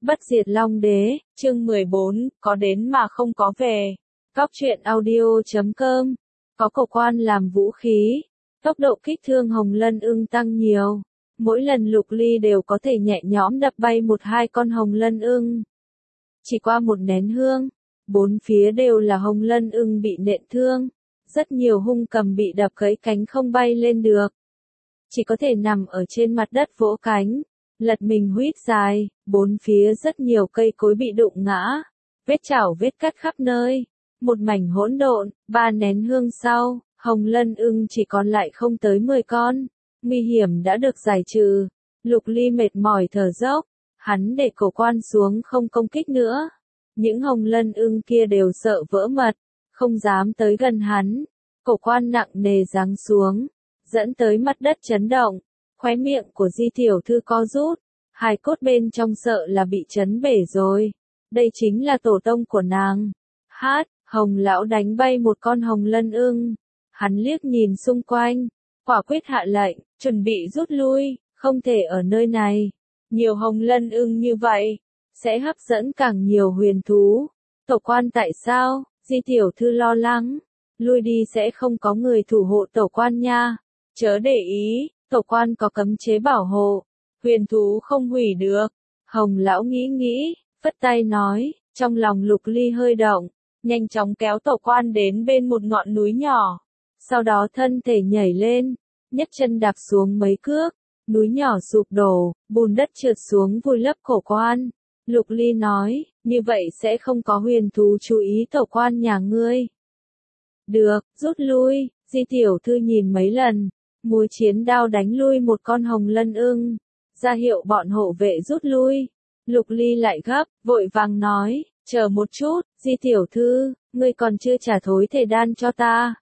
Bất diệt Long Đế, chương 14, có đến mà không có về. Góc truyện audio.com. Có cổ quan làm vũ khí. Tốc độ kích thương Hồng Lân Ưng tăng nhiều. Mỗi lần Lục Ly đều có thể nhẹ nhõm đập bay một hai con Hồng Lân Ưng. Chỉ qua một nén hương, bốn phía đều là Hồng Lân Ưng bị nện thương. Rất nhiều hung cầm bị đập gãy cánh không bay lên được. Chỉ có thể nằm ở trên mặt đất vỗ cánh. Lật mình huýt dài, bốn phía rất nhiều cây cối bị đụng ngã, vết chảo vết cắt khắp nơi, một mảnh hỗn độn. 3 nén hương sau, Hồng Lân Ưng chỉ còn lại không tới 10 con, nguy hiểm đã được giải trừ. Lục Ly mệt mỏi thở dốc, hắn để cổ quan xuống không công kích nữa. Những Hồng Lân Ưng kia đều sợ vỡ mật, không dám tới gần hắn. Cổ quan nặng nề giáng xuống, dẫn tới mặt đất chấn động. Khóe miệng của Di tiểu thư co rút, hài cốt bên trong sợ là bị chấn bể rồi. Đây chính là tổ tông của nàng. Hồng lão đánh bay một con Hồng Lân Ưng. Hắn liếc nhìn xung quanh, quả quyết hạ lệnh, chuẩn bị rút lui, không thể ở nơi này. Nhiều Hồng Lân Ưng như vậy, sẽ hấp dẫn càng nhiều huyền thú. Tổ quan tại sao? Di tiểu thư lo lắng. Lui đi sẽ không có người thủ hộ tổ quan nha. Chớ để ý. Tổ quan có cấm chế bảo hộ, huyền thú không hủy được. Hồng lão nghĩ, phất tay nói, trong lòng Lục Ly hơi động, nhanh chóng kéo tổ quan đến bên một ngọn núi nhỏ. Sau đó thân thể nhảy lên, nhấc chân đạp xuống mấy cước, núi nhỏ sụp đổ, bùn đất trượt xuống vùi lấp cổ quan. Lục Ly nói, như vậy sẽ không có huyền thú chú ý tổ quan nhà ngươi. Được, rút lui. Di tiểu thư nhìn mấy lần. Múa chiến đao đánh lui một con Hồng Lân Ưng, ra hiệu bọn hộ vệ rút lui. Lục Ly lại gấp, vội vàng nói, chờ một chút, Di tiểu thư, ngươi còn chưa trả thối thể đan cho ta.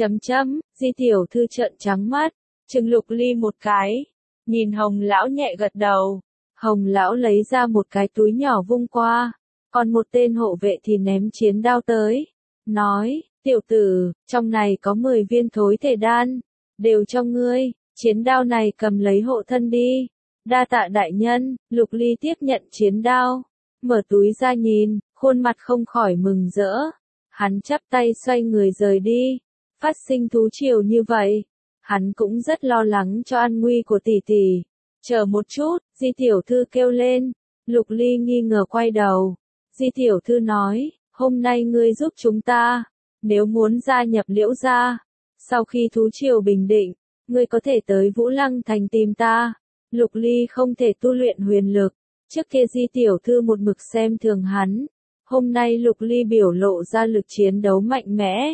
Di tiểu thư trợn trắng mắt, chừng Lục Ly một cái, nhìn Hồng lão nhẹ gật đầu. Hồng lão lấy ra một cái túi nhỏ vung qua, còn một tên hộ vệ thì ném chiến đao tới, nói, tiểu tử, trong này có 10 viên thối thể đan. Đều cho ngươi, chiến đao này cầm lấy hộ thân đi. Đa tạ đại nhân. Lục Ly tiếp nhận chiến đao, mở túi ra nhìn, khuôn mặt không khỏi mừng rỡ. Hắn chắp tay xoay người rời đi. Phát sinh thú triều như vậy, hắn cũng rất lo lắng cho an nguy của tỷ tỷ. Chờ một chút, Di tiểu thư kêu lên. Lục Ly nghi ngờ quay đầu. Di tiểu thư nói, hôm nay ngươi giúp chúng ta, nếu muốn gia nhập Liễu gia. Sau khi thú triều bình định, ngươi có thể tới Vũ Lăng Thành tìm ta. Lục Ly không thể tu luyện huyền lực, trước kia Di tiểu thư một mực xem thường hắn. Hôm nay Lục Ly biểu lộ ra lực chiến đấu mạnh mẽ.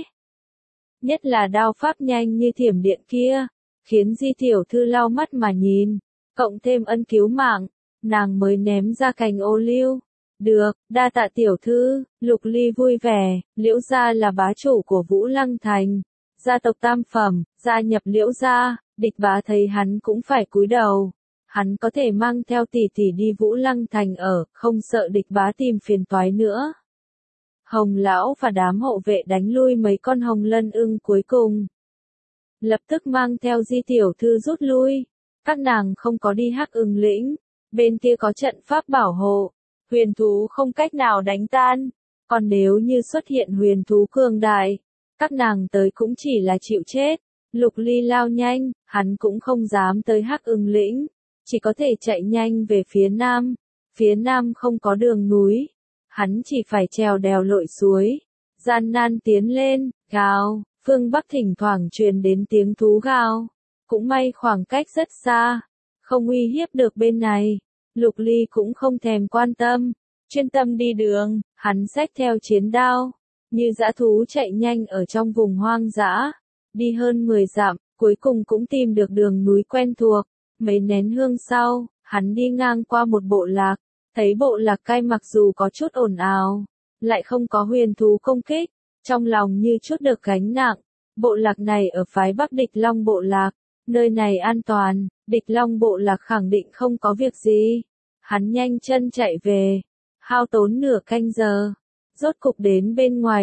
Nhất là đao pháp nhanh như thiểm điện kia, khiến Di tiểu thư lau mắt mà nhìn. Cộng thêm ân cứu mạng, nàng mới ném ra cành ô liu. Được, đa tạ tiểu thư. Lục Ly vui vẻ, Liễu gia là bá chủ của Vũ Lăng Thành. Gia tộc tam phẩm, gia nhập Liễu gia, địch bá thấy hắn cũng phải cúi đầu. Hắn có thể mang theo tỷ tỷ đi Vũ Lăng Thành ở, không sợ địch bá tìm phiền toái nữa. Hồng lão và đám hộ vệ đánh lui mấy con Hồng Lân Ưng cuối cùng. Lập tức mang theo Di tiểu thư rút lui. Các nàng không có đi Hắc Ưng lĩnh, bên kia có trận pháp bảo hộ, huyền thú không cách nào đánh tan. Còn nếu như xuất hiện huyền thú cường đại, các nàng tới cũng chỉ là chịu chết. Lục Ly lao nhanh, hắn cũng không dám tới Hắc Ưng lĩnh, chỉ có thể chạy nhanh về phía nam. Phía nam không có đường núi, hắn chỉ phải trèo đèo lội suối, gian nan tiến lên. Gào, phương bắc thỉnh thoảng truyền đến tiếng thú gào. Cũng may khoảng cách rất xa, không uy hiếp được bên này. Lục Ly cũng không thèm quan tâm, chuyên tâm đi đường. Hắn xách theo chiến đao, như dã thú chạy nhanh ở trong vùng hoang dã. Đi hơn 10 dặm, cuối cùng cũng tìm được đường núi quen thuộc. Mấy nén hương sau, hắn đi ngang qua một bộ lạc, thấy bộ lạc cai mặc dù có chút ồn ào, lại không có huyền thú công kích, trong lòng như chút được gánh nặng. Bộ lạc này ở phái Bắc Địch Long bộ lạc, nơi này an toàn, Địch Long bộ lạc khẳng định không có việc gì. Hắn nhanh chân chạy về, hao tốn nửa canh giờ, rốt cục đến bên ngoài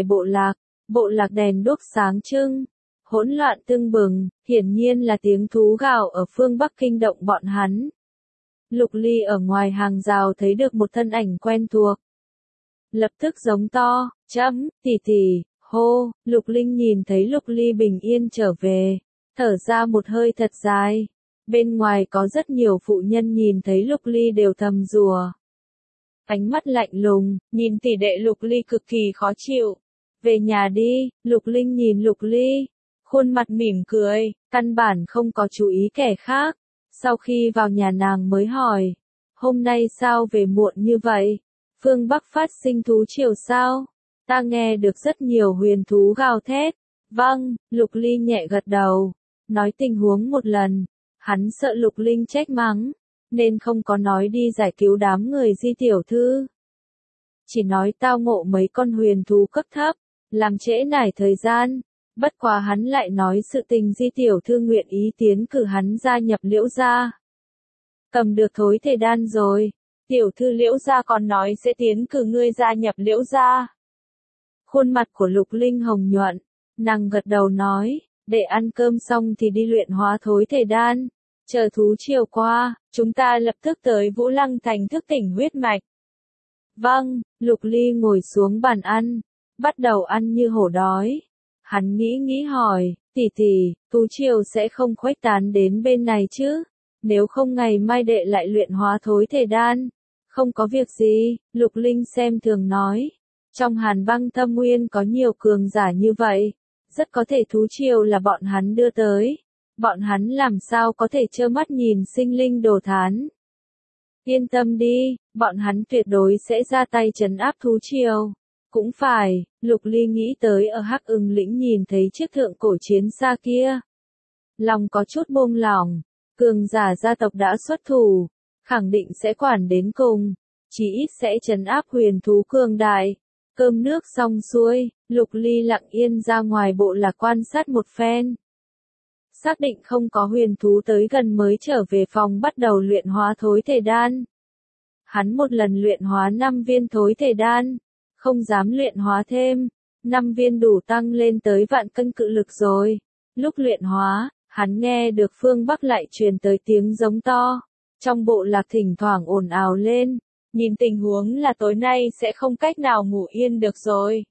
bộ lạc đèn đuốc sáng trưng, hỗn loạn tưng bừng, hiển nhiên là tiếng thú gào ở phương Bắc kinh động bọn hắn. Lục Ly ở ngoài hàng rào thấy được một thân ảnh quen thuộc. Lập tức giống to, chấm, tỷ tỷ, hô, Lục Linh nhìn thấy Lục Ly bình yên trở về, thở ra một hơi thật dài. Bên ngoài có rất nhiều phụ nhân nhìn thấy Lục Ly đều thầm rủa. Ánh mắt lạnh lùng, nhìn tỷ đệ Lục Ly cực kỳ khó chịu. Về nhà đi, Lục Linh nhìn Lục Ly, khuôn mặt mỉm cười, căn bản không có chú ý kẻ khác. Sau khi vào nhà nàng mới hỏi, hôm nay sao về muộn như vậy? Phương Bắc phát sinh thú triều sao? Ta nghe được rất nhiều huyền thú gào thét. Vâng, Lục Ly nhẹ gật đầu, nói tình huống một lần. Hắn sợ Lục Linh trách mắng, nên không có nói đi giải cứu đám người Di tiểu thư. Chỉ nói tao ngộ mấy con huyền thú cấp thấp, làm trễ nải thời gian. Bất quá hắn lại nói sự tình Di tiểu thư nguyện ý tiến cử hắn gia nhập Liễu gia. Cầm được thối thể đan rồi, tiểu thư Liễu gia còn nói sẽ tiến cử ngươi gia nhập Liễu gia. Khuôn mặt của Lục Linh hồng nhuận, nàng gật đầu nói, để ăn cơm xong thì đi luyện hóa thối thể đan. Chờ thú triều qua, chúng ta lập tức tới Vũ Lăng Thành thức tỉnh huyết mạch. Vâng, Lục Ly ngồi xuống bàn ăn, bắt đầu ăn như hổ đói. Hắn nghĩ hỏi, tỷ tỷ, thú triều sẽ không khuếch tán đến bên này chứ? Nếu không ngày mai đệ lại luyện hóa thối thể đan. Không có việc gì, Lục Linh xem thường nói. Trong Hàn Băng Thâm Nguyên có nhiều cường giả như vậy, rất có thể thú triều là bọn hắn đưa tới. Bọn hắn làm sao có thể trơ mắt nhìn sinh linh đồ thán. Yên tâm đi, bọn hắn tuyệt đối sẽ ra tay trấn áp thú triều. Cũng phải, Lục Ly nghĩ tới ở Hắc Ưng lĩnh nhìn thấy chiếc thượng cổ chiến xa kia. Lòng có chút buông lỏng, cường giả gia tộc đã xuất thủ, khẳng định sẽ quản đến cùng, chỉ ít sẽ trấn áp huyền thú cường đại. Cơm nước xong xuôi, Lục Ly lặng yên ra ngoài bộ lạc quan sát một phen. Xác định không có huyền thú tới gần mới trở về phòng bắt đầu luyện hóa thối thể đan. Hắn một lần luyện hóa 5 viên thối thể đan, không dám luyện hóa thêm, 5 viên đủ tăng lên tới vạn cân cự lực rồi. Lúc luyện hóa, hắn nghe được phương Bắc lại truyền tới tiếng giống to, trong bộ lạc thỉnh thoảng ồn ào lên, nhìn tình huống là tối nay sẽ không cách nào ngủ yên được rồi.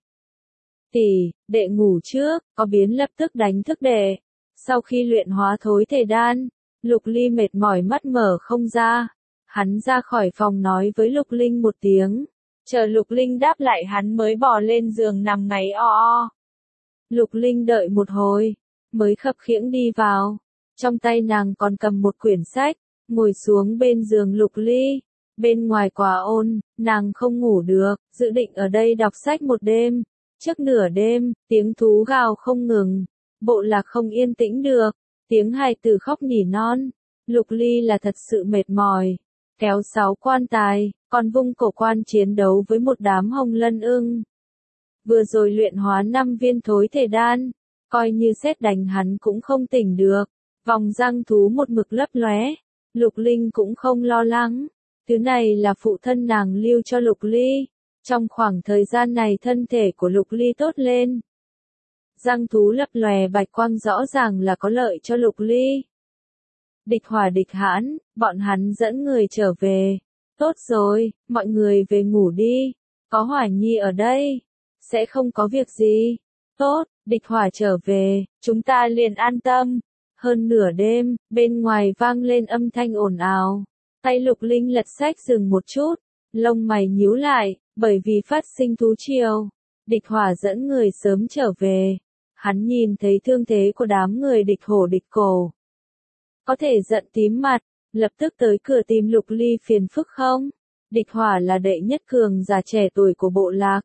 Tỷ, đệ ngủ trước, có biến lập tức đánh thức đệ. Sau khi luyện hóa thối thể đan, Lục Ly mệt mỏi mắt mở không ra. Hắn ra khỏi phòng nói với Lục Linh một tiếng. Chờ Lục Linh đáp lại hắn mới bò lên giường nằm ngáy o. Lục Linh đợi một hồi, mới khập khiễng đi vào. Trong tay nàng còn cầm một quyển sách, ngồi xuống bên giường Lục Ly. Bên ngoài quá ôn, nàng không ngủ được, dự định ở đây đọc sách một đêm. Trước nửa đêm, tiếng thú gào không ngừng. Bộ lạc không yên tĩnh được, tiếng hài tử khóc nỉ non. Lục Ly là thật sự mệt mỏi, kéo 6 quan tài, còn vung cổ quan chiến đấu với một đám hồng lân ưng. Vừa rồi luyện hóa 5 viên thối thể đan, coi như sét đánh hắn cũng không tỉnh được. Vòng răng thú một mực lấp lóe, Lục Linh cũng không lo lắng. Thứ này là phụ thân nàng lưu cho Lục Ly. Trong khoảng thời gian này thân thể của Lục Ly tốt lên. Răng thú lấp lòe bạch quang rõ ràng là có lợi cho Lục Ly. Địch Hỏa địch Hãn, bọn hắn dẫn người trở về. Tốt rồi, mọi người về ngủ đi. Có Hỏa Nhi ở đây, sẽ không có việc gì. Tốt, Địch Hỏa trở về, chúng ta liền an tâm. Hơn nửa đêm, bên ngoài vang lên âm thanh ồn ào. Tay Lục Linh lật sách dừng một chút, lông mày nhíu lại, bởi vì phát sinh thú triều. Địch Hỏa dẫn người sớm trở về. Hắn nhìn thấy thương thế của đám người địch hổ địch cổ. Có thể giận tím mặt, lập tức tới cửa tìm Lục Ly phiền phức không? Địch Hỏa là đệ nhất cường giả trẻ tuổi của bộ lạc.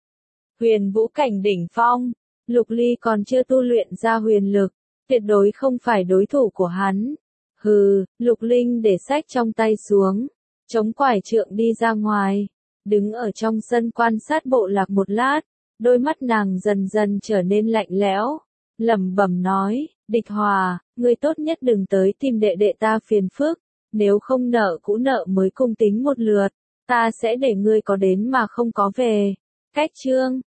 Huyền vũ cảnh đỉnh phong, Lục Ly còn chưa tu luyện ra huyền lực, tuyệt đối không phải đối thủ của hắn. Hừ, Lục Linh để sách trong tay xuống, chống quải trượng đi ra ngoài, đứng ở trong sân quan sát bộ lạc một lát. Đôi mắt nàng dần dần trở nên lạnh lẽo, lẩm bẩm nói, Địch Hỏa, ngươi tốt nhất đừng tới tìm đệ đệ ta phiền phức, nếu không nợ cũ nợ mới cung tính một lượt, ta sẽ để ngươi có đến mà không có về. Cách chương